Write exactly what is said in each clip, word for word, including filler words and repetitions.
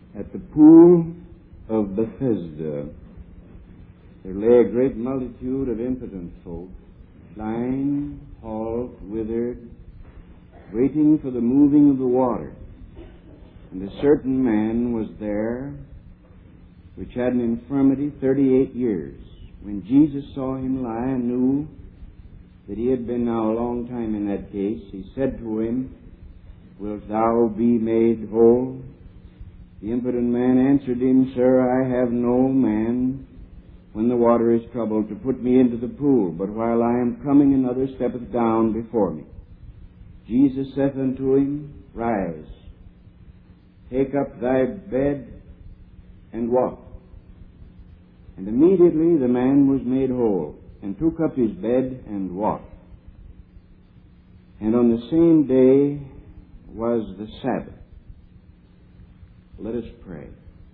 At the pool of Bethesda, there lay a great multitude of impotent folk, blind, halt, withered, waiting for the moving of the water. And a certain man was there, which had an infirmity thirty-eight years. When Jesus saw him lie and knew that he had been now a long time in that case, he said to him, "Wilt thou be made whole?" The impotent man answered him, "Sir, I have no man, when the water is troubled, to put me into the pool. But while I am coming, another steppeth down before me." Jesus saith unto him, "Rise, take up thy bed, and walk." And immediately the man was made whole, and took up his bed and walked. And on the same day was the Sabbath. Let us pray.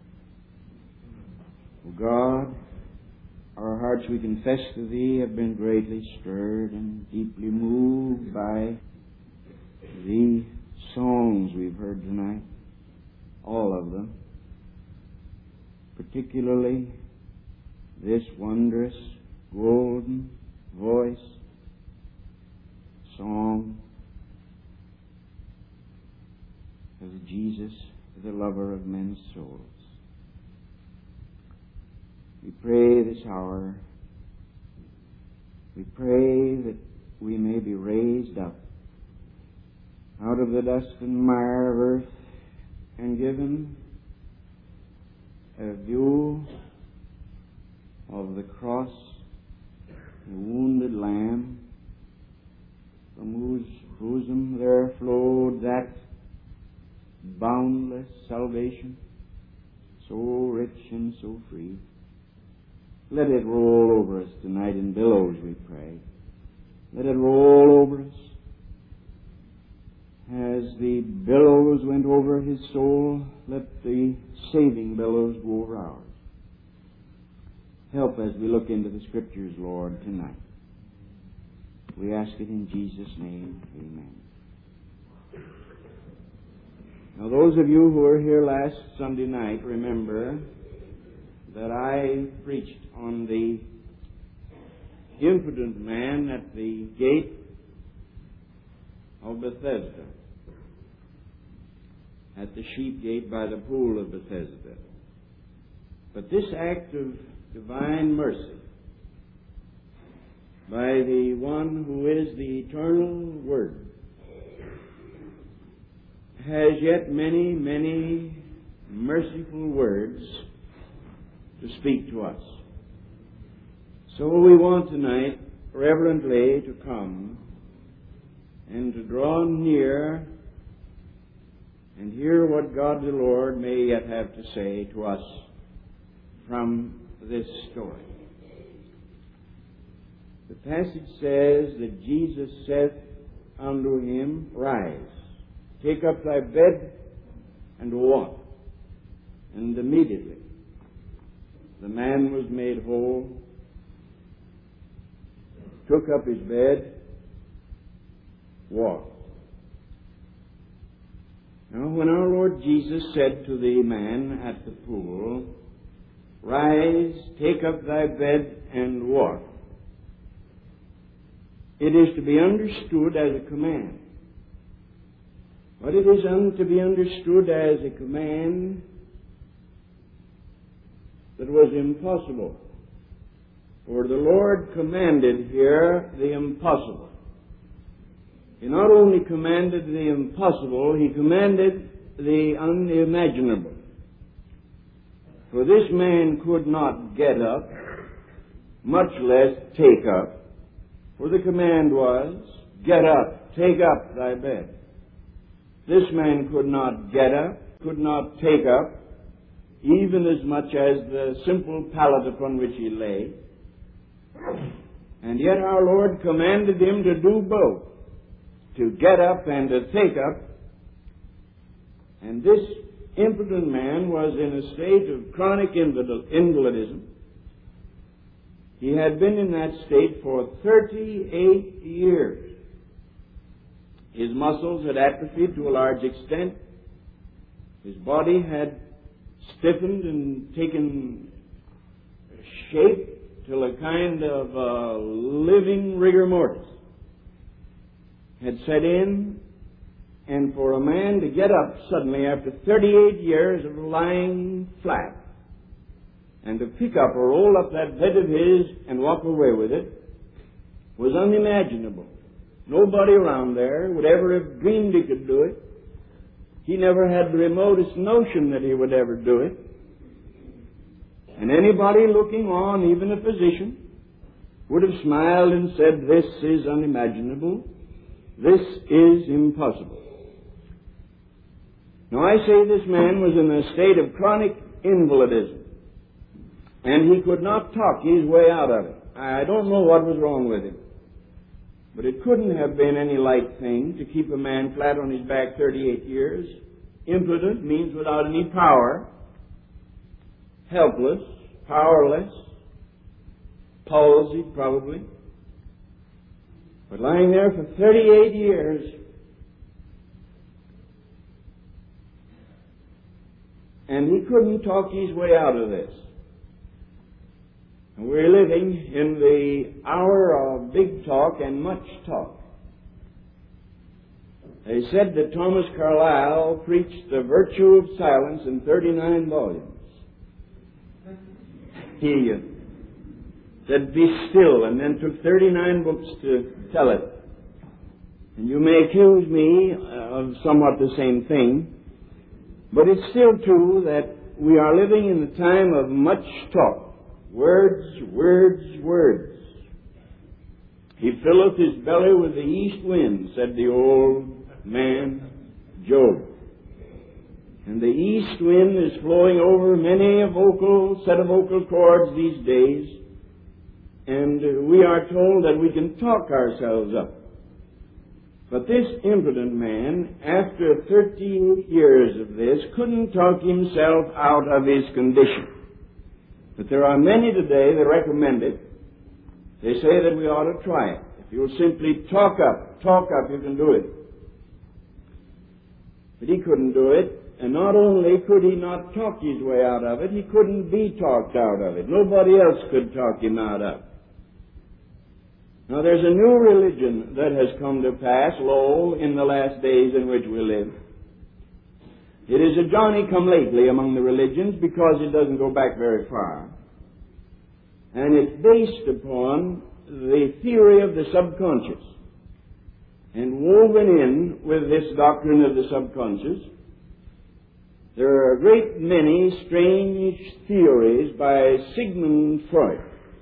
O God, our hearts, we confess to Thee, have been greatly stirred and deeply moved by the songs we've heard tonight, all of them, particularly this wondrous golden voice song of Jesus, the lover of men's souls. We pray this hour, we pray that we may be raised up out of the dust and mire of earth and given a view of the cross, the wounded Lamb, from whose bosom there flowed that boundless salvation, so rich and so free. Let it roll over us tonight in billows, we pray. Let it roll over us as the billows went over his soul. Let the saving billows go over ours. Help as we look into the Scriptures, Lord, tonight. We ask it in Jesus' name. Amen. Now, those of you who were here last Sunday night remember that I preached on the impotent man at the gate of Bethesda, at the sheep gate by the pool of Bethesda. But this act of divine mercy by the one who is the eternal Word has yet many, many merciful words to speak to us. So we want tonight reverently to come and to draw near and hear what God the Lord may yet have to say to us from this story. The passage says that Jesus saith unto him, "Rise, take up thy bed and walk." And immediately the man was made whole, took up his bed, walked. Now, when our Lord Jesus said to the man at the pool, "Rise, take up thy bed and walk," it is to be understood as a command. But it is un- to be understood as a command that was impossible. For the Lord commanded here the impossible. He not only commanded the impossible, He commanded the unimaginable. For this man could not get up, much less take up. For the command was, "Get up, take up thy bed." This man could not get up, could not take up, even as much as the simple pallet upon which he lay. And yet our Lord commanded him to do both, to get up and to take up. And this impotent man was in a state of chronic invalidism. He had been in that state for thirty-eight years. His muscles had atrophied to a large extent. His body had stiffened and taken shape till a kind of uh, living rigor mortis had set in, and for a man to get up suddenly after thirty-eight years of lying flat and to pick up or roll up that bed of his and walk away with it was unimaginable. Nobody around there would ever have dreamed he could do it. He never had the remotest notion that he would ever do it. And anybody looking on, even a physician, would have smiled and said, "This is unimaginable. This is impossible." Now, I say this man was in a state of chronic invalidism, and he could not talk his way out of it. I don't know what was wrong with him, but it couldn't have been any light thing to keep a man flat on his back thirty-eight years. Impotent means without any power, helpless, powerless, palsied probably, but lying there for thirty-eight years. And he couldn't talk his way out of this. And we're living in the hour of big talk and much talk. They said that Thomas Carlyle preached the virtue of silence in thirty-nine volumes. He uh, said, "Be still," and then took thirty-nine books to tell it. And you may accuse me of somewhat the same thing, but it's still true that we are living in the time of much talk. Words, words, words. "He filleth his belly with the east wind," said the old man Job. And the east wind is flowing over many a vocal set of vocal cords these days, and we are told that we can talk ourselves up. But this impotent man, after thirteen years of this, couldn't talk himself out of his condition. But there are many today that recommend it. They say that we ought to try it. If you'll simply talk up, talk up, you can do it. But he couldn't do it, and not only could he not talk his way out of it, he couldn't be talked out of it. Nobody else could talk him out of it. Now there's a new religion that has come to pass, lo, in the last days in which we live. It is a Johnny-come-lately among the religions because it doesn't go back very far. And it's based upon the theory of the subconscious. And woven in with this doctrine of the subconscious, there are a great many strange theories by Sigmund Freud.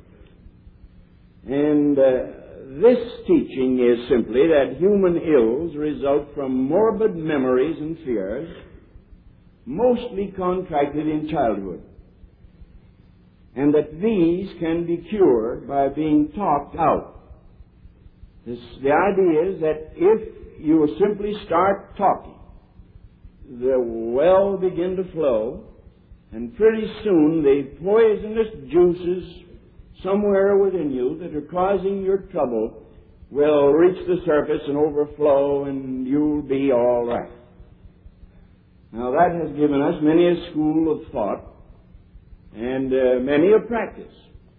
And uh, this teaching is simply that human ills result from morbid memories and fears, mostly contracted in childhood, and that these can be cured by being talked out. This, the idea is that if you simply start talking, the well begin to flow, and pretty soon the poisonous juices somewhere within you that are causing your trouble will reach the surface and overflow, and you'll be all right. Now that has given us many a school of thought and uh, many a practice.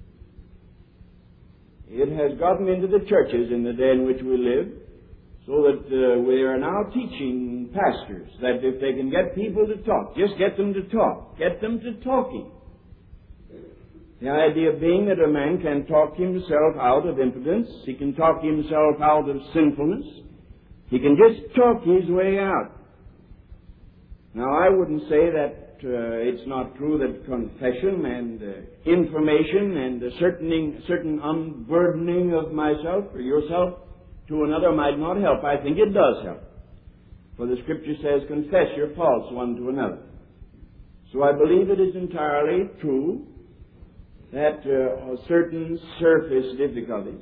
It has gotten into the churches in the day in which we live, so that uh, we are now teaching pastors that if they can get people to talk, just get them to talk. Get them to talking. The idea being that a man can talk himself out of impotence, he can talk himself out of sinfulness, he can just talk his way out. Now, I wouldn't say that uh, it's not true that confession and uh, information and a certain, certain unburdening of myself or yourself to another might not help. I think it does help. For the Scripture says, confess your faults one to another. So I believe it is entirely true that uh, certain surface difficulties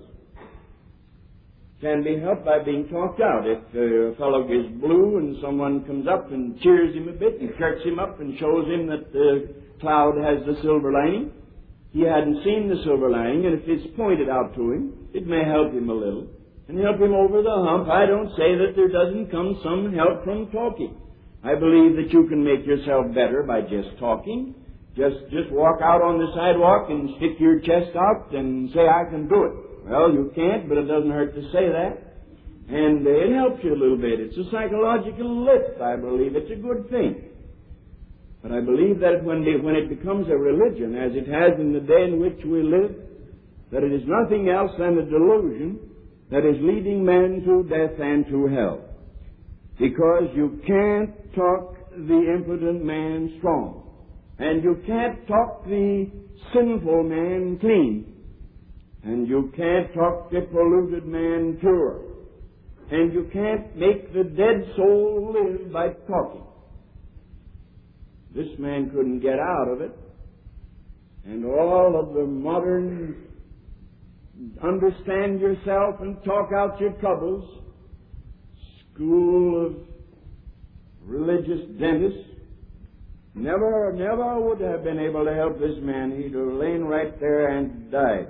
can be helped by being talked out. If uh, a fellow gets blue and someone comes up and cheers him a bit and jerks him up and shows him that the cloud has the silver lining, he hadn't seen the silver lining, and if it's pointed out to him, it may help him a little and help him over the hump. I don't say that there doesn't come some help from talking. I believe that you can make yourself better by just talking. Just, just walk out on the sidewalk and stick your chest out and say, I can do it. Well, you can't, but it doesn't hurt to say that. And uh, it helps you a little bit. It's a psychological lift, I believe. It's a good thing. But I believe that when, they, when it becomes a religion, as it has in the day in which we live, that it is nothing else than a delusion that is leading men to death and to hell. Because you can't talk the impotent man strong. And you can't talk the sinful man clean. And you can't talk the polluted man pure. And you can't make the dead soul live by talking. This man couldn't get out of it. And all of the modern understand yourself and talk out your troubles school of religious dentists never, never would have been able to help this man. He'd have lain right there and died.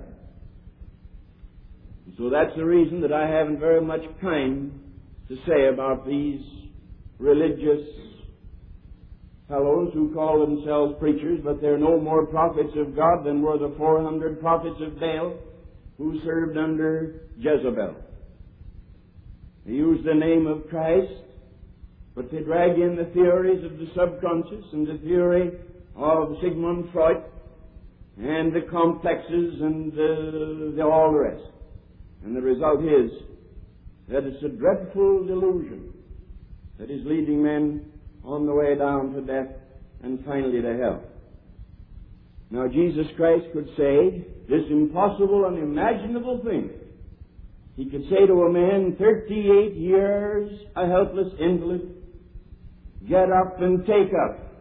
So that's the reason that I haven't very much kind to say about these religious fellows who call themselves preachers, but they're no more prophets of God than were the four hundred prophets of Baal who served under Jezebel. They use the name of Christ, but they drag in the theories of the subconscious and the theory of Sigmund Freud and the complexes and the, the all the rest. And the result is that it's a dreadful delusion that is leading men on the way down to death and finally to hell. Now Jesus Christ could say this impossible, unimaginable thing. He could say to a man, thirty-eight years, a helpless invalid, get up and take up.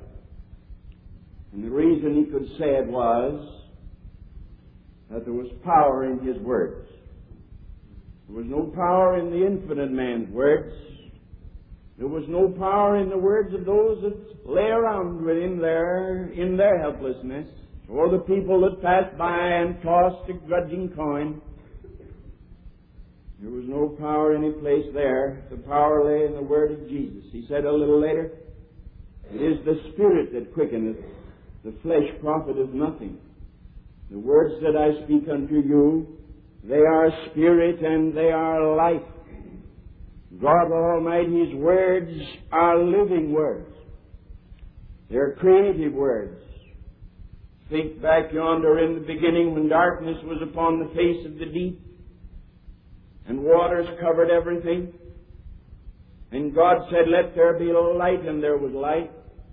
And the reason he could say it was that there was power in his words. There was no power in the infinite man's words. There was no power in the words of those that lay around with him there in their helplessness, or the people that passed by and tossed a grudging coin. There was no power any place there. The power lay in the word of Jesus. He said a little later, it is the Spirit that quickeneth, the flesh profiteth nothing. The words that I speak unto you, they are spirit and they are life. God Almighty's words are living words. They're creative words. Think back yonder in the beginning when darkness was upon the face of the deep and waters covered everything. And God said, let there be light, and there was light.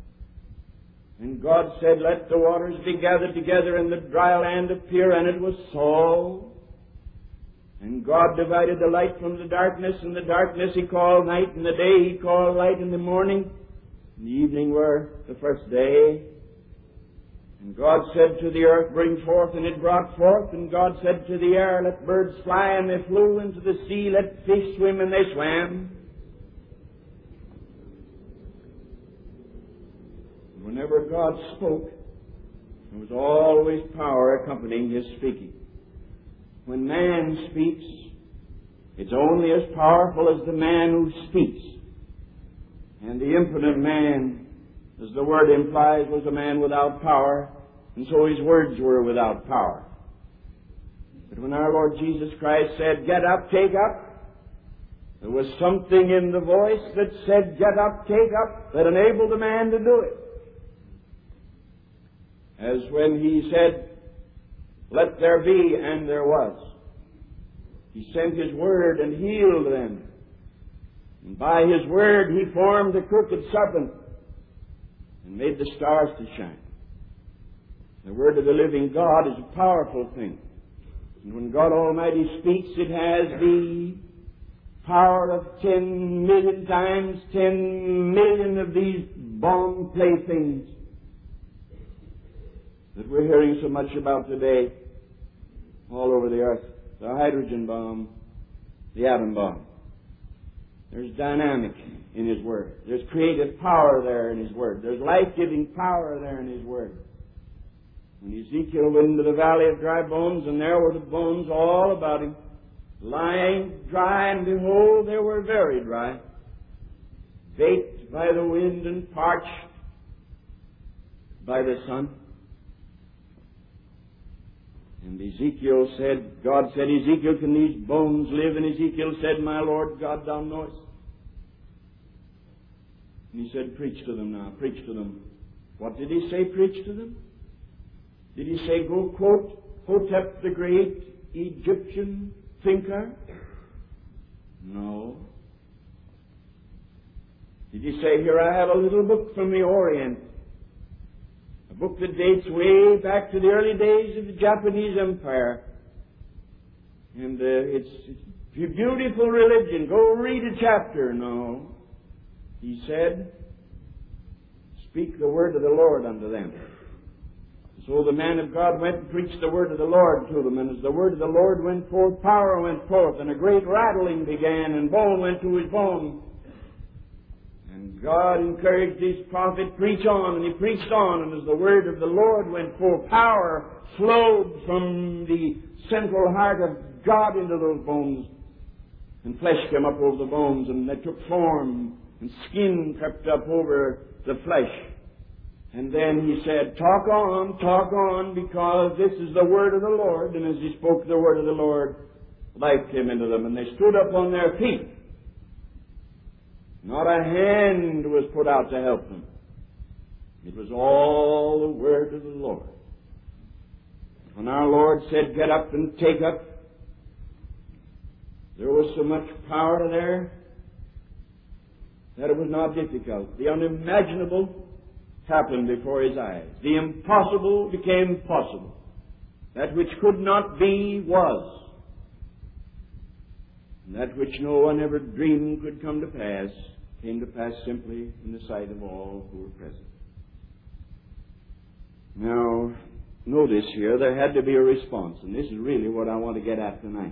And God said, let the waters be gathered together and the dry land appear, and it was so. And God divided the light from the darkness, and the darkness He called night, and the day He called light, and the morning and the evening were the first day. And God said to the earth, bring forth, and it brought forth. And God said to the air, let birds fly, and they flew. Into the sea, let fish swim, and they swam. And whenever God spoke, there was always power accompanying His speaking. When man speaks, it's only as powerful as the man who speaks. And the impotent man, as the word implies, was a man without power, and so his words were without power. But when our Lord Jesus Christ said, get up, take up, there was something in the voice that said, get up, take up, that enabled the man to do it. As when He said, let there be, and there was. He sent His word and healed them. And by His word He formed the crooked serpent and made the stars to shine. The word of the living God is a powerful thing. And when God Almighty speaks, it has the power of ten million times ten million of these bomb playthings that we're hearing so much about today all over the earth. The hydrogen bomb, the atom bomb. There's dynamic in His Word. There's creative power there in His Word. There's life-giving power there in His Word. When Ezekiel went into the valley of dry bones, and there were the bones all about him, lying dry, and behold, they were very dry. baked by the wind and parched by the sun. And Ezekiel said, God said, Ezekiel, can these bones live? And Ezekiel said, my Lord God, thou knowest. And he said, preach to them now, preach to them. What did he say, preach to them? Did he say, go quote Hotep the great Egyptian thinker? No. Did he say, here I have a little book from the Orient, a book that dates way back to the early days of the Japanese Empire, and uh, it's, it's a beautiful religion, go read a chapter? No. He said, speak the word of the Lord unto them. So the man of God went and preached the word of the Lord to them, and as the word of the Lord went forth, power went forth, and a great rattling began, and bone went to his bone. And God encouraged his prophet, preach on, and he preached on, and as the word of the Lord went forth, power flowed from the central heart of God into those bones, and flesh came up over the bones, and they took form, and skin crept up over the flesh. And then he said, talk on, talk on, because this is the word of the Lord. And as he spoke the word of the Lord, life came into them, and they stood up on their feet. Not a hand was put out to help them. It was all the word of the Lord. When our Lord said, get up and take up, there was so much power there that it was not difficult. The unimaginable happened before his eyes. The impossible became possible. That which could not be was. And that which no one ever dreamed could come to pass came to pass simply in the sight of all who were present. Now, notice here, there had to be a response, and this is really what I want to get at tonight.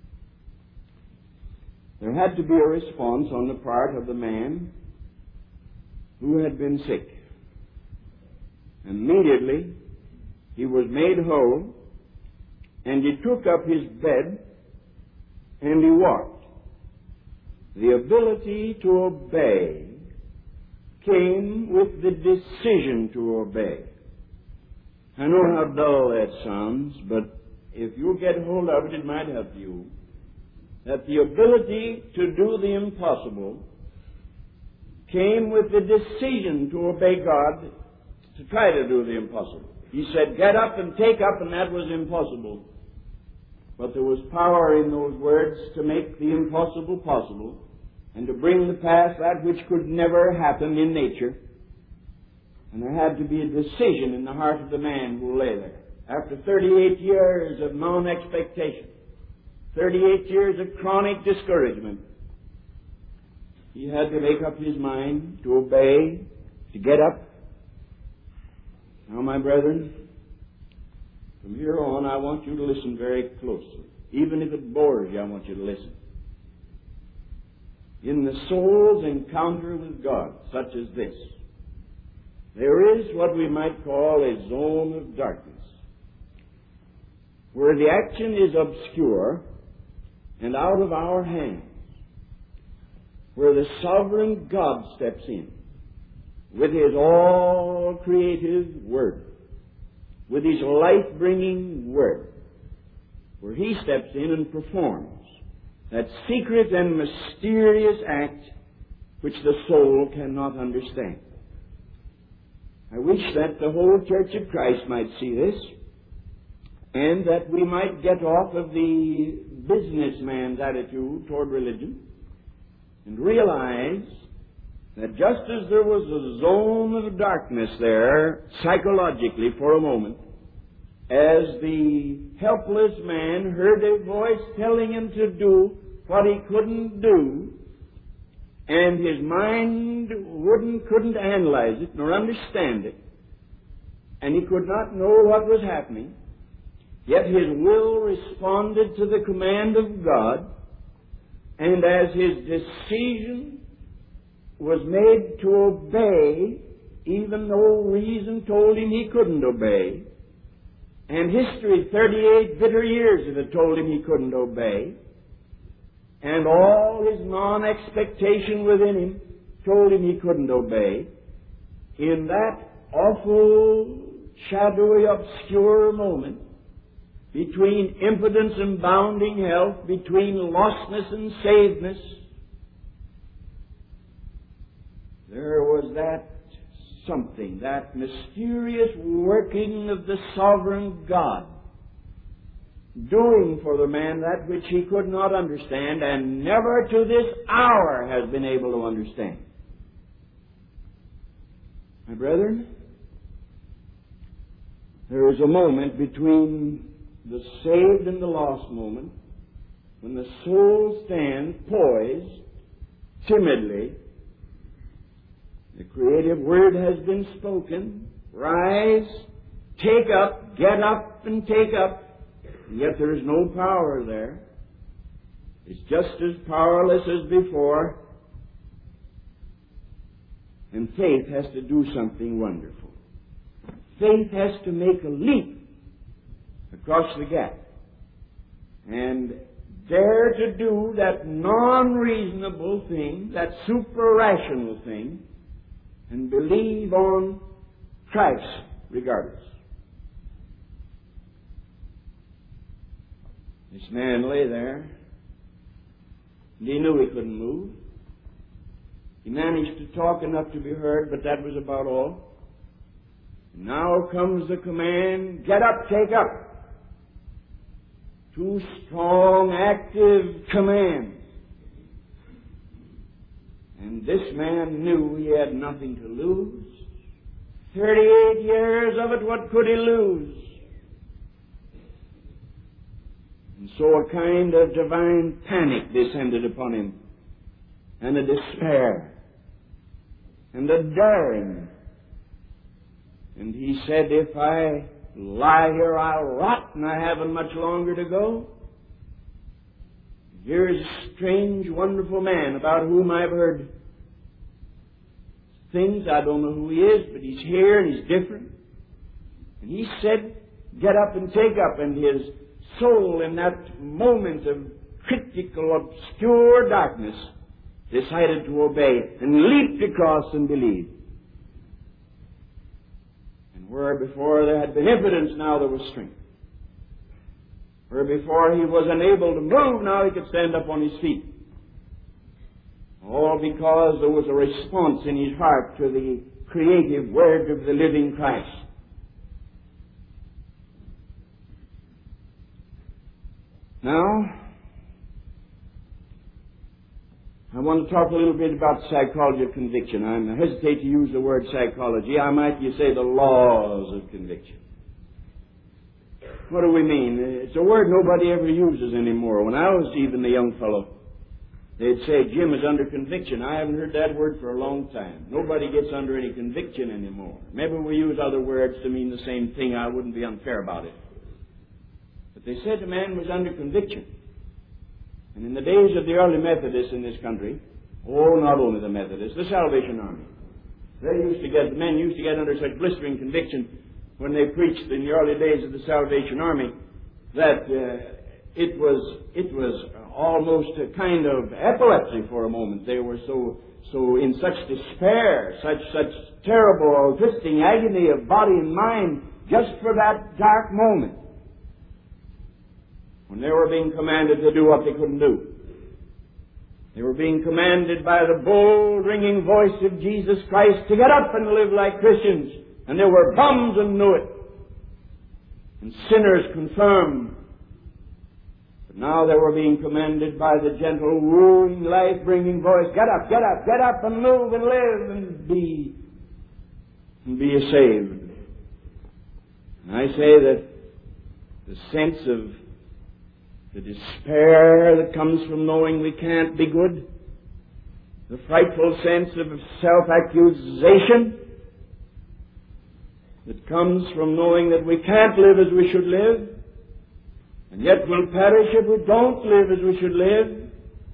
There had to be a response on the part of the man who had been sick. Immediately, he was made whole, and he took up his bed, and he walked. The ability to obey came with the decision to obey. I know how dull that sounds, but if you get hold of it, it might help you. That the ability to do the impossible came with the decision to obey God, to try to do the impossible. He said, get up and take up, and that was impossible. But there was power in those words to make the impossible possible, and to bring to pass that which could never happen in nature. And there had to be a decision in the heart of the man who lay there. After thirty-eight years of non-expectation, thirty-eight years of chronic discouragement, he had to make up his mind to obey, to get up. Now, my brethren, from here on, I want you to listen very closely. Even if it bores you, I want you to listen. In the soul's encounter with God, such as this, there is what we might call a zone of darkness, where the action is obscure and out of our hands, where the sovereign God steps in with his all-creative word, with his life-bringing word, where he steps in and performs that secret and mysterious act which the soul cannot understand. I wish that the whole Church of Christ might see this, and that we might get off of the businessman's attitude toward religion and realize that just as there was a zone of darkness there, psychologically for a moment, as the helpless man heard a voice telling him to do what he couldn't do, and his mind wouldn't, couldn't analyze it nor understand it, and he could not know what was happening, yet his will responded to the command of God, and as his decision was made to obey, even though reason told him he couldn't obey, and history, thirty-eight bitter years of it, told him he couldn't obey, and all his non-expectation within him told him he couldn't obey, in that awful, shadowy, obscure moment, between impotence and bounding health, between lostness and savedness, there was that something, that mysterious working of the sovereign God, doing for the man that which he could not understand and never to this hour has been able to understand. My brethren, there is a moment between the saved and the lost moment when the soul stands poised, timidly. The creative word has been spoken. Rise, take up, get up and take up. And yet there is no power there. It's just as powerless as before. And faith has to do something wonderful. Faith has to make a leap across the gap and dare to do that non-reasonable thing, that super-rational thing, and believe on Christ regardless. This man lay there, and he knew he couldn't move. He managed to talk enough to be heard, but that was about all. And now comes the command, get up, take up. Two strong, active commands. And this man knew he had nothing to lose. Thirty-eight years of it, what could he lose? And so a kind of divine panic descended upon him, and a despair, and a daring. And he said, if I lie here, I'll rot, and I haven't much longer to go. Here's a strange, wonderful man about whom I've heard things. I don't know who he is, but he's here and he's different. And he said, get up and take up. And his soul, in that moment of critical, obscure darkness, decided to obey and leaped across and believed. And where before there had been impotence, now there was strength. Where before he was unable to move, now he could stand up on his feet. All because there was a response in his heart to the creative word of the living Christ. Now, I want to talk a little bit about psychology of conviction. I hesitate to use the word psychology. I might you say the laws of conviction. What do we mean? It's a word nobody ever uses anymore. When I was even a young fellow, they'd say, Jim is under conviction. I haven't heard that word for a long time. Nobody gets under any conviction anymore. Maybe we use other words to mean the same thing. I wouldn't be unfair about it. But they said the man was under conviction. And in the days of the early Methodists in this country, oh, not only the Methodists, the Salvation Army, they used to get, men used to get under such blistering conviction when they preached in the early days of the Salvation Army that uh, it was it was almost a kind of epilepsy for a moment. They were so so in such despair, such such terrible twisting agony of body and mind just for that dark moment when they were being commanded to do what they couldn't do. They were being commanded by the bold, ringing voice of Jesus Christ to get up and live like Christians. And they were bums and knew it. And sinners confirmed. But now they were being commanded by the gentle, wooing, life-bringing voice, get up, get up, get up and move and live and be, and be saved. And I say that the sense of the despair that comes from knowing we can't be good, the frightful sense of self-accusation that comes from knowing that we can't live as we should live, and yet we'll perish if we don't live as we should live.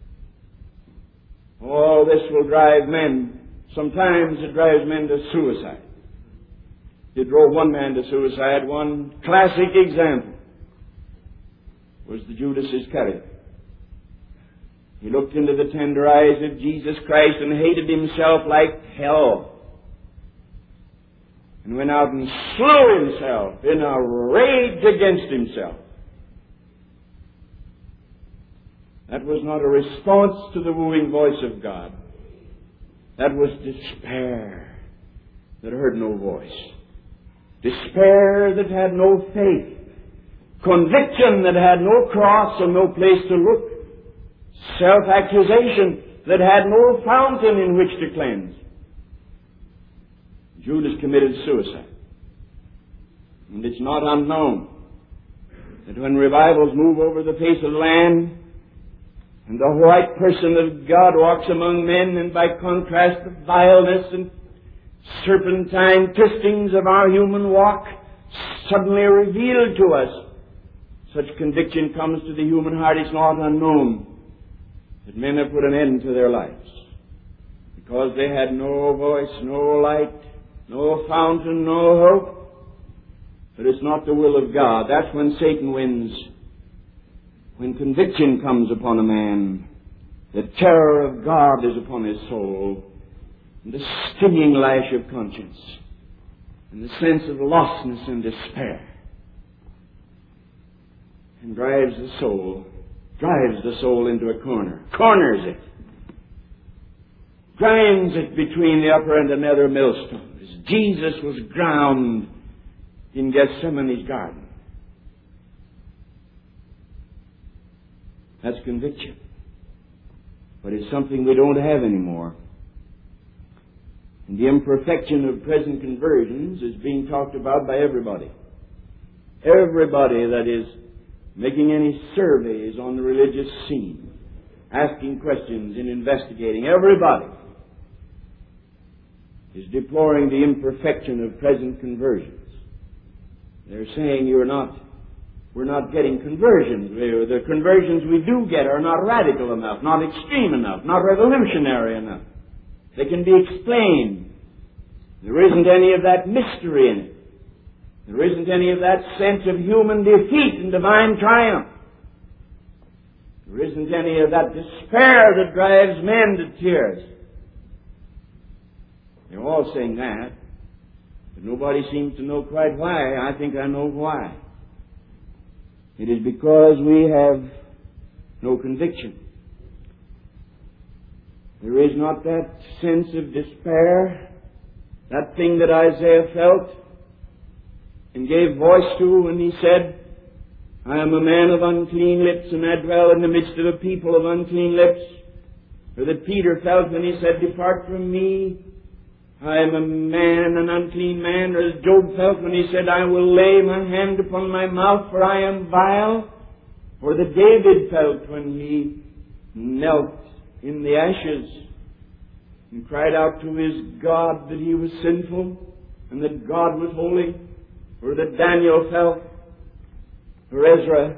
All this will drive men. Sometimes it drives men to suicide. It drove one man to suicide. One classic example was the Judas Iscariot. He looked into the tender eyes of Jesus Christ and hated himself like hell, and went out and slew himself in a rage against himself. That was not a response to the wooing voice of God. That was despair that heard no voice. Despair that had no faith. Conviction that had no cross and no place to look. Self-accusation that had no fountain in which to cleanse. Judas committed suicide. And it's not unknown that when revivals move over the face of the land, and the white person of God walks among men, and by contrast the vileness and serpentine twistings of our human walk suddenly revealed to us, such conviction comes to the human heart. It's not unknown that men have put an end to their lives because they had no voice, no light, no fountain, no hope. But it's not the will of God. That's when Satan wins. When conviction comes upon a man, the terror of God is upon his soul, and the stinging lash of conscience, and the sense of lostness and despair, and drives the soul, drives the soul into a corner, corners it, grinds it between the upper and the nether millstone, as Jesus was ground in Gethsemane's garden. That's conviction. But it's something we don't have anymore. And the imperfection of present conversions is being talked about by everybody. Everybody that is making any surveys on the religious scene, asking questions and investigating, everybody is deploring the imperfection of present conversions. They're saying you're not We're not getting conversions. The conversions we do get are not radical enough, not extreme enough, not revolutionary enough. They can be explained. There isn't any of that mystery in it. There isn't any of that sense of human defeat and divine triumph. There isn't any of that despair that drives men to tears. They're all saying that, but nobody seems to know quite why. I think I know why. It is because we have no conviction. There is not that sense of despair, that thing that Isaiah felt and gave voice to when he said, I am a man of unclean lips, and I dwell in the midst of a people of unclean lips. Or that Peter felt when he said, depart from me, I am a man, an unclean man. Or as Job felt when he said, I will lay my hand upon my mouth, for I am vile. Or that David felt when he knelt in the ashes and cried out to his God that he was sinful and that God was holy. Or that Daniel felt, or Ezra,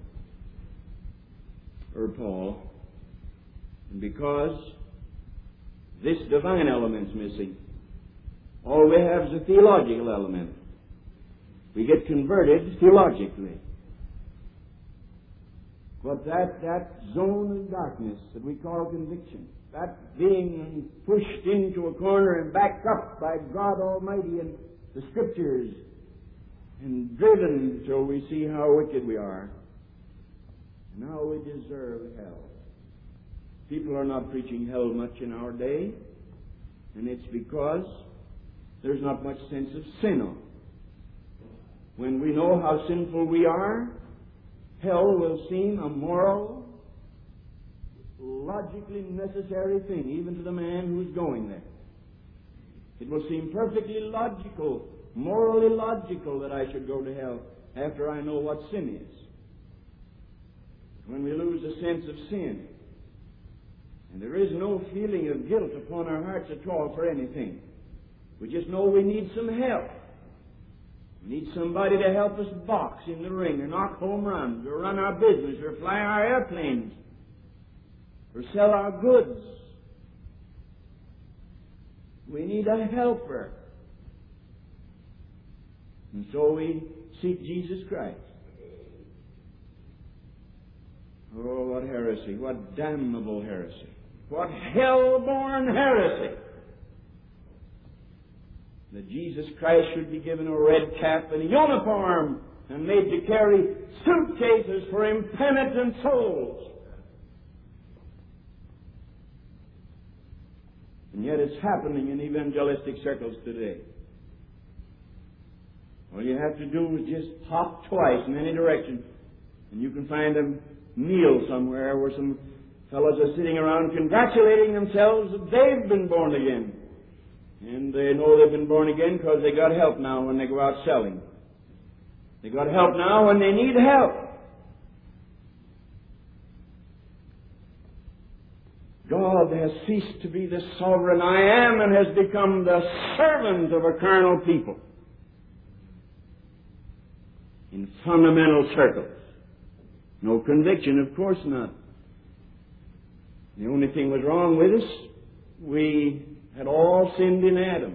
or Paul. And because this divine element's missing, all we have is a theological element. We get converted theologically. But that, that zone of darkness that we call conviction, that being pushed into a corner and backed up by God Almighty and the Scriptures, and driven till we see how wicked we are, and how we deserve hell. People are not preaching hell much in our day, and it's because there's not much sense of sin on it. When we know how sinful we are, hell will seem a moral, logically necessary thing, even to the man who's going there. It will seem perfectly logical, morally logical, that I should go to hell after I know what sin is. When we lose a sense of sin, and there is no feeling of guilt upon our hearts at all for anything, we just know we need some help. We need somebody to help us box in the ring, or knock home runs, or run our business, or fly our airplanes, or sell our goods. We need a helper. And so we seek Jesus Christ. Oh, what heresy, what damnable heresy, what hell-born heresy, that Jesus Christ should be given a red cap and a uniform and made to carry suitcases for impenitent souls. And yet it's happening in evangelistic circles today. All you have to do is just hop twice in any direction, and you can find a meal somewhere where some fellows are sitting around congratulating themselves that they've been born again. And they know they've been born again because they got help now when they go out selling. They got help now when they need help. God has ceased to be the sovereign I am and has become the servant of a carnal people. In fundamental circles. No conviction, of course not. The only thing was wrong with us, we had all sinned in Adam.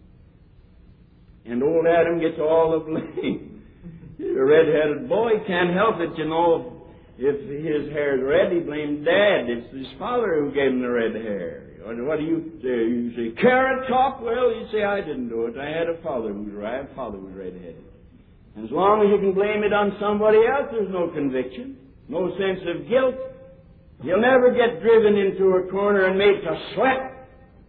And old Adam gets all the blame. The red-headed boy can't help it, you know. If his hair's red, he blames Dad. It's his father who gave him the red hair. What do you say? You say, carrot top? Well, you say, I didn't do it. I had a father who was red. My father was red-headed. And as long as you can blame it on somebody else, there's no conviction, no sense of guilt. You'll never get driven into a corner and made to sweat.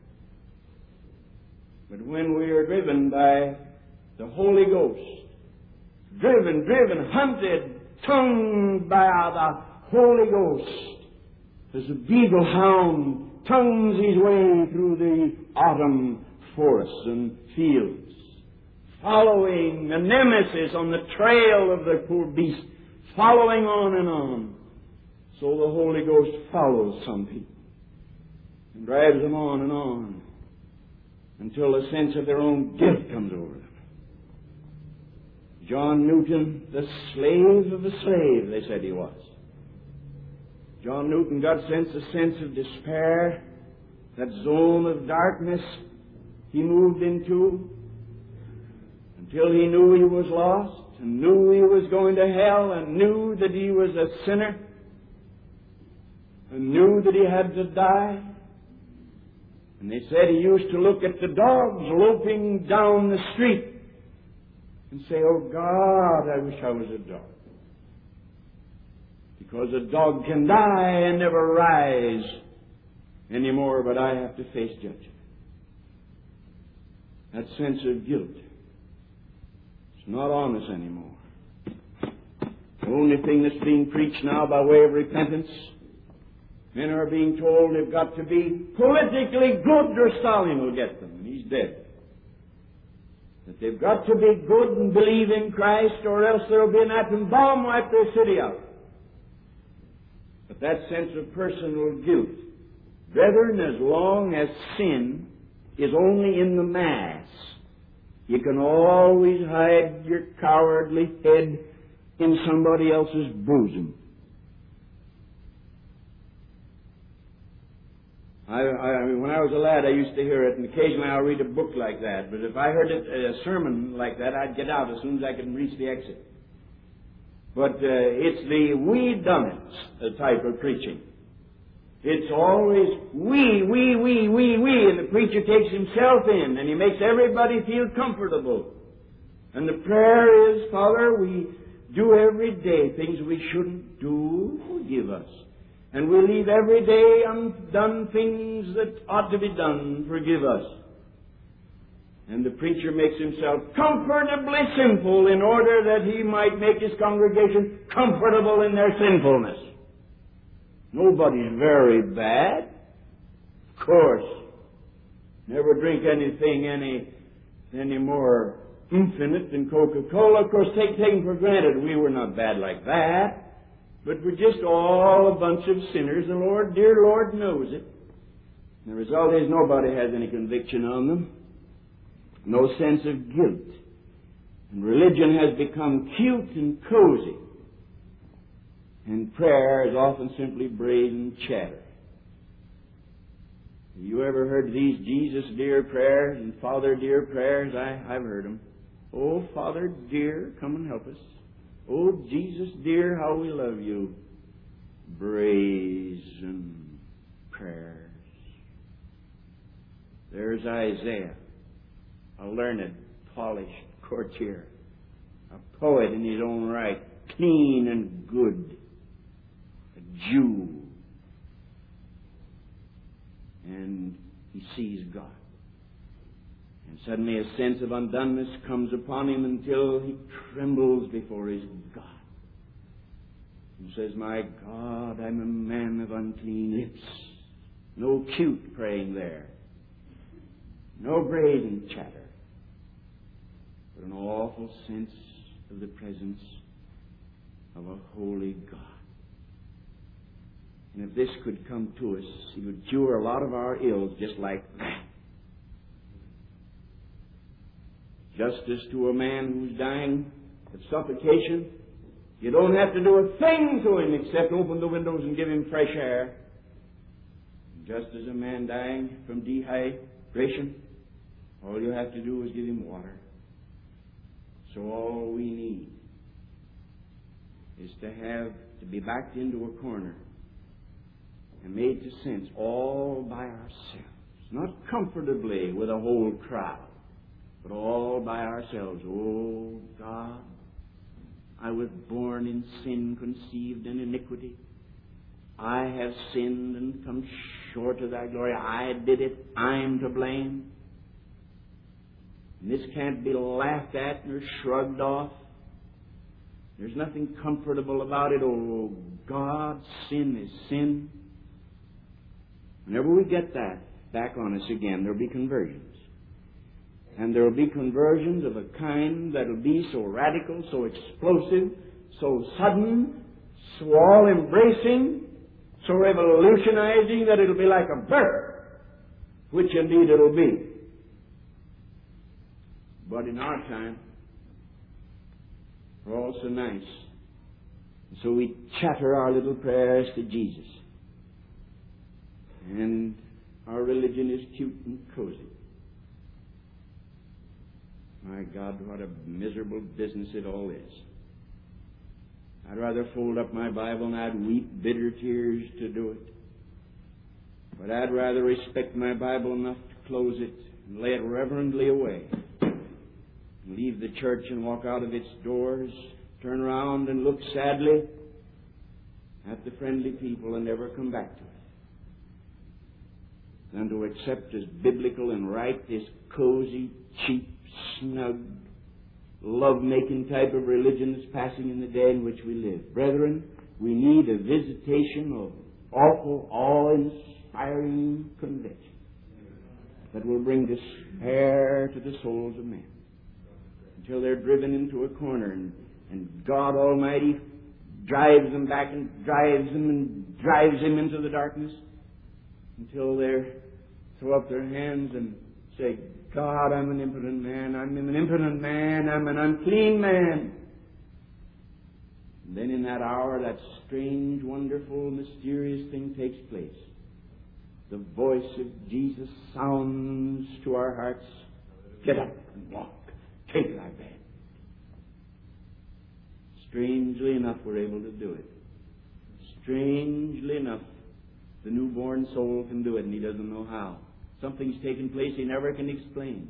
But when we are driven by the Holy Ghost, driven, driven, hunted, tongued by the Holy Ghost, as a beagle hound tongues his way through the autumn forests and fields, following a nemesis on the trail of the poor beast, following on and on. So the Holy Ghost follows some people and drives them on and on until the sense of their own guilt comes over them. John Newton, the slave of a slave, they said he was. John Newton got sense a sense of despair, that zone of darkness he moved into, until he knew he was lost, and knew he was going to hell, and knew that he was a sinner, and knew that he had to die. And they said he used to look at the dogs loping down the street and say, oh God, I wish I was a dog. Because a dog can die and never rise anymore, but I have to face judgment. That sense of guilt, it's not on us anymore. The only thing that's being preached now by way of repentance, men are being told they've got to be politically good or Stalin will get them, and he's dead. That they've got to be good and believe in Christ, or else there will be an atom bomb wipe their city out. But that sense of personal guilt, brethren, as long as sin is only in the mass, you can always hide your cowardly head in somebody else's bosom. I, I, when I was a lad, I used to hear it, and occasionally I'll read a book like that. But if I heard it, a sermon like that, I'd get out as soon as I could reach the exit. But uh, it's the we done it type of preaching. It's always we, we, we, we, we, and the preacher takes himself in, and he makes everybody feel comfortable. And the prayer is, Father, we do every day things we shouldn't do, forgive us. And we leave every day undone things that ought to be done, forgive us. And the preacher makes himself comfortably sinful in order that he might make his congregation comfortable in their sinfulness. Nobody's very bad. Of course. Never drink anything any, any more infinite than Coca-Cola. Of course, take, taken for granted we were not bad like that. But we're just all a bunch of sinners. The Lord, dear Lord, knows it. And the result is nobody has any conviction on them. No sense of guilt. And religion has become cute and cozy. And prayer is often simply brazen chatter. Have you ever heard these Jesus dear prayers and Father dear prayers? I, I've heard them. Oh, Father dear, come and help us. Oh, Jesus dear, how we love you. brazen prayers. There's Isaiah, a learned, polished courtier, a poet in his own right, clean and good, a Jew. And he sees God. And suddenly a sense of undoneness comes upon him until he trembles before his God. And says, my God, I'm a man of unclean lips. No cute praying there. No brazen chatter. But an awful sense of the presence of a holy God. And if this could come to us, He would cure a lot of our ills just like that. Justice to a man who's dying of suffocation. You don't have to do a thing to him except open the windows and give him fresh air. Just as a man dying from dehydration, all you have to do is give him water. So all we need is to have to be backed into a corner and made to sense all by ourselves, not comfortably with a whole crowd, but all by ourselves. Oh God, I was born in sin, conceived in iniquity. I have sinned and come short of thy glory. I did it. I'm to blame. And this can't be laughed at nor shrugged off. There's nothing comfortable about it. Oh God, sin is sin. Whenever we get that back on us again, there'll be conversions. And there will be conversions of a kind that will be so radical, so explosive, so sudden, so all-embracing, so revolutionizing that it'll be like a birth, which indeed it'll be. But in our time, we're all so nice. So we chatter our little prayers to Jesus. And our religion is cute and cozy. My God, what a miserable business it all is. I'd rather fold up my Bible and I'd weep bitter tears to do it. But I'd rather respect my Bible enough to close it and lay it reverently away. And leave the church and walk out of its doors, turn around and look sadly at the friendly people and never come back to it. Than to accept as biblical and right this cozy, cheap, snug, love-making type of religion that's passing in the day in which we live. Brethren, we need a visitation of awful, awe-inspiring conviction that will bring despair to the souls of men until they're driven into a corner and, and God Almighty drives them back and drives them and drives them into the darkness until they throw up their hands and say, God, I'm an impotent man. I'm an impotent man. I'm an unclean man. And then in that hour, that strange, wonderful, mysterious thing takes place. The voice of Jesus sounds to our hearts. Get up and walk. Take thy bed. Strangely enough, we're able to do it. Strangely enough, the newborn soul can do it, and he doesn't know how. Something's taken place he never can explain.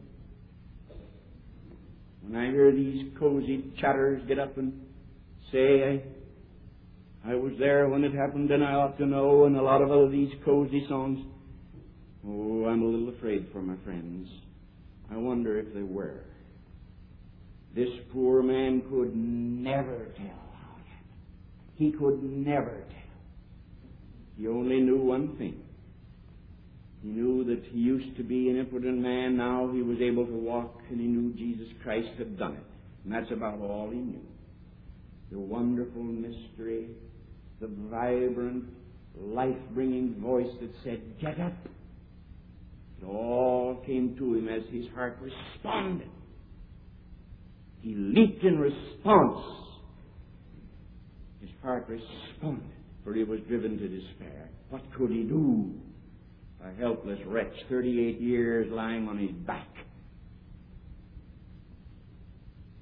When I hear these cozy chatterers get up and say, I, I was there when it happened and I ought to know, and a lot of other these cozy songs, oh, I'm a little afraid for my friends. I wonder if they were. This poor man could never tell how it happened. He could never tell. He only knew one thing. He knew that he used to be an impotent man. Now he was able to walk, and he knew Jesus Christ had done it. And that's about all he knew. The wonderful mystery, the vibrant, life-bringing voice that said, get up. It all came to him as his heart responded. He leaped in response. His heart responded, for he was driven to despair. What could he do? A helpless wretch, thirty-eight years lying on his back.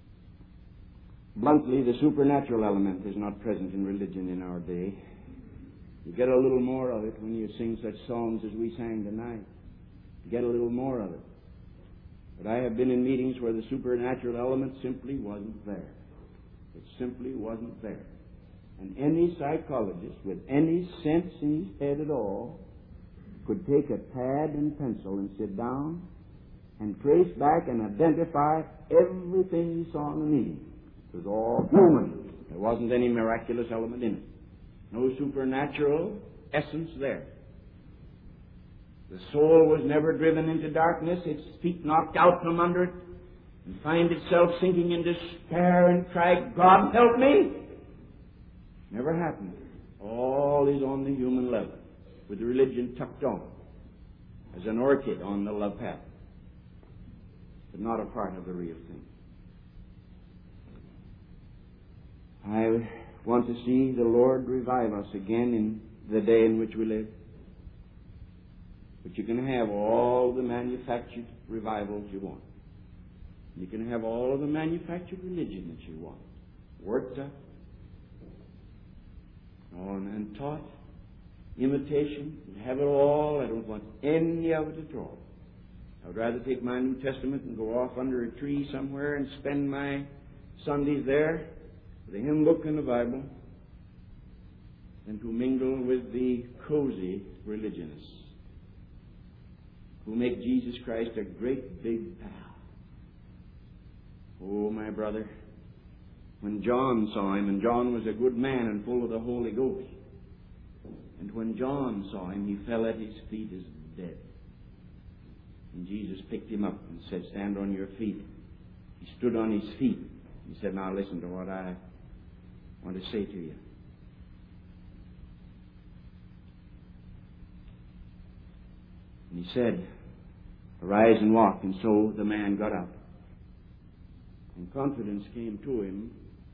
Bluntly, the supernatural element is not present in religion in our day. You get a little more of it when you sing such songs as we sang tonight. You get a little more of it. But I have been in meetings where the supernatural element simply wasn't there. It simply wasn't there. And any psychologist with any sense in his head at all could take a pad and pencil and sit down and trace back and identify everything he saw in the meeting. It was all human. There wasn't any miraculous element in it. No supernatural essence there. The soul was never driven into darkness, its feet knocked out from under it, and find itself sinking in despair and cry, God help me! Never happened. All is on the human level, with religion tucked on, as an orchid on the love path, but not a part of the real thing. I want to see the Lord revive us again in the day in which we live. But you can have all the manufactured revivals you want. You can have all of the manufactured religion that you want. Worked up, on and taught, imitation, have it all. I don't want any of it at all. I would rather take my New Testament and go off under a tree somewhere and spend my Sundays there with a hymn book and the Bible than to mingle with the cozy religionists who make Jesus Christ a great big pal. Oh, my brother, when John saw him, and John was a good man and full of the Holy Ghost, and when John saw him, he fell at his feet as dead. And Jesus picked him up and said, stand on your feet. He stood on his feet. He said, now listen to what I want to say to you. And he said, arise and walk. And so the man got up. And confidence came to him.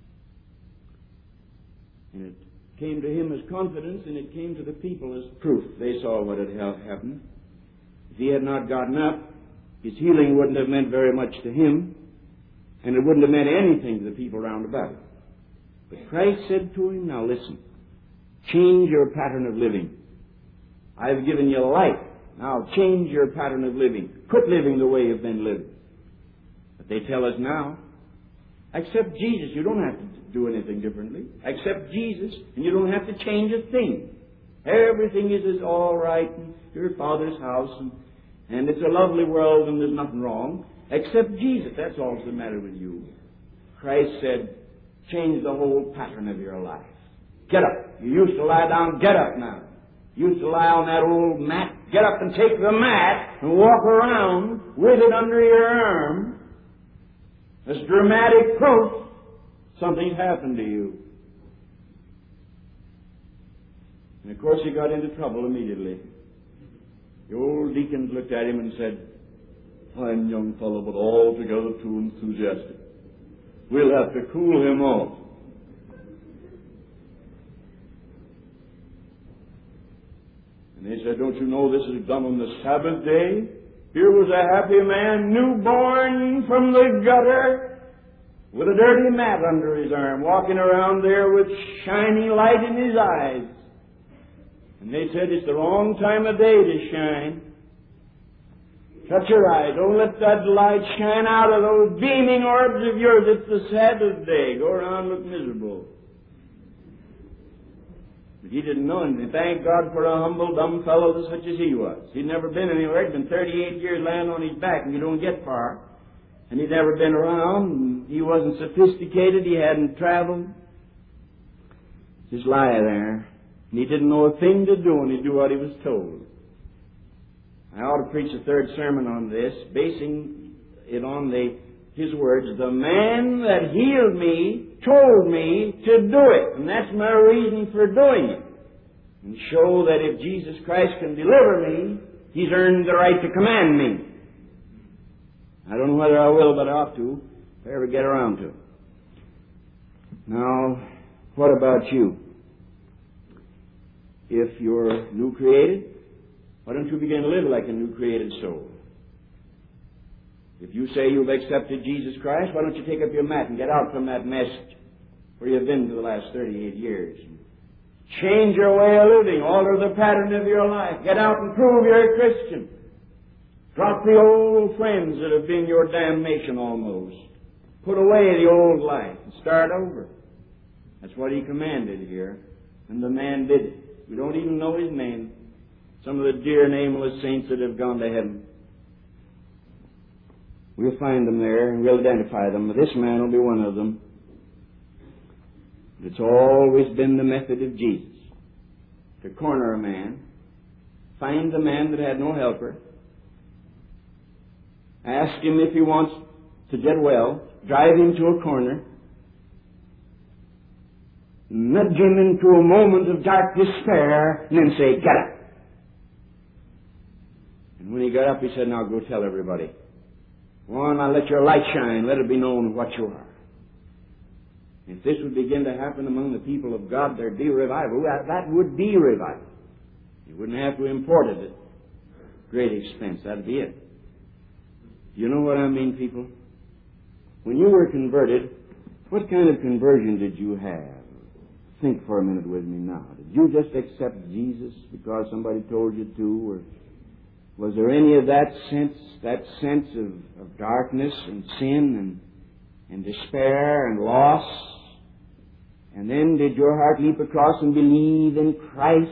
And it came to him as confidence, and it came to the people as proof. They saw what had happened. If he had not gotten up, his healing wouldn't have meant very much to him, and it wouldn't have meant anything to the people round about him. But Christ said to him, now listen, change your pattern of living. I've given you life. Now change your pattern of living. Quit living the way you've been living. But they tell us now, accept Jesus. You don't have to do anything differently. Accept Jesus, and you don't have to change a thing. Everything is, is all right in your Father's house, and, and it's a lovely world, and there's nothing wrong. Accept Jesus. That's all that's the matter with you. Christ said, change the whole pattern of your life. Get up. You used to lie down. Get up now. You used to lie on that old mat. Get up and take the mat and walk around with it under your arm. As dramatic proof something's happened to you. And of course he got into trouble immediately. The old deacons looked at him and said, fine young fellow, but altogether too enthusiastic. We'll have to cool him off. And they said, don't you know this is done on the Sabbath day? Here was a happy man, newborn from the gutter, with a dirty mat under his arm, walking around there with shiny light in his eyes. And they said, it's the wrong time of day to shine. Shut your eyes. Don't let that light shine out of those beaming orbs of yours. It's the Sabbath day. Go around and look miserable. But he didn't know anything. Thank God for a humble, dumb fellow such as he was. He'd never been anywhere. He'd been thirty-eight years laying on his back, and you don't get far. And he'd never been around, and he wasn't sophisticated. He hadn't traveled. Just lie there. And he didn't know a thing to do, and he'd do what he was told. I ought to preach a third sermon on this, basing it on the his words, the man that healed me told me to do it, and that's my reason for doing it. And show that if Jesus Christ can deliver me, He's earned the right to command me. I don't know whether I will, but I ought to, if I ever get around to it. Now, what about you? If you're new created, why don't you begin to live like a new created soul? If you say you've accepted Jesus Christ, why don't you take up your mat and get out from that mess where you've been for the last thirty-eight years? Change your way of living. Alter the pattern of your life. Get out and prove you're a Christian. Drop the old friends that have been your damnation almost. Put away the old life and start over. That's what he commanded here. And the man did it. We don't even know his name. Some of the dear nameless saints that have gone to heaven. We'll find them there and we'll identify them. But this man will be one of them. It's always been the method of Jesus. To corner a man, find the man that had no helper, ask him if he wants to get well, drive him to a corner, nudge him into a moment of dark despair, and then say, get up. And when he got up, he said, now go tell everybody. Go on, now let your light shine. Let it be known what you are. If this would begin to happen among the people of God, there'd be revival. That, that would be revival. You wouldn't have to import it at great expense. That'd be it. You know what I mean, people? When you were converted, what kind of conversion did you have? Think for a minute with me now. Did you just accept Jesus because somebody told you to? Or was there any of that sense, that sense of, of darkness and sin and, and despair and loss? And then did your heart leap across and believe in Christ?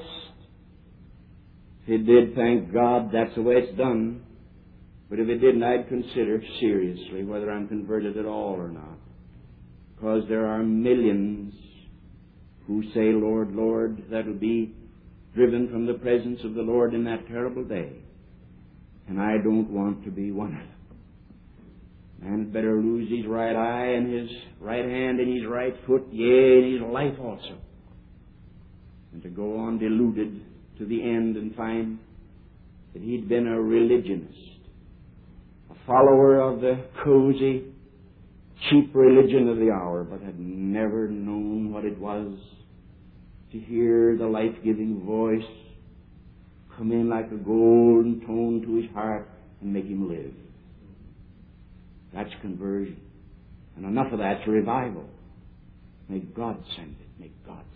If it did, thank God, that's the way it's done. But if it didn't, I'd consider seriously whether I'm converted at all or not. Because there are millions who say, Lord, Lord, that'll be driven from the presence of the Lord in that terrible day. And I don't want to be one of them. Man had better lose his right eye and his right hand and his right foot, yea, and his life also, and to go on deluded to the end and find that he'd been a religionist, a follower of the cozy, cheap religion of the hour, but had never known what it was to hear the life-giving voice come in like a golden tone to his heart and make him live. That's conversion. And enough of that's revival. May God send it. May God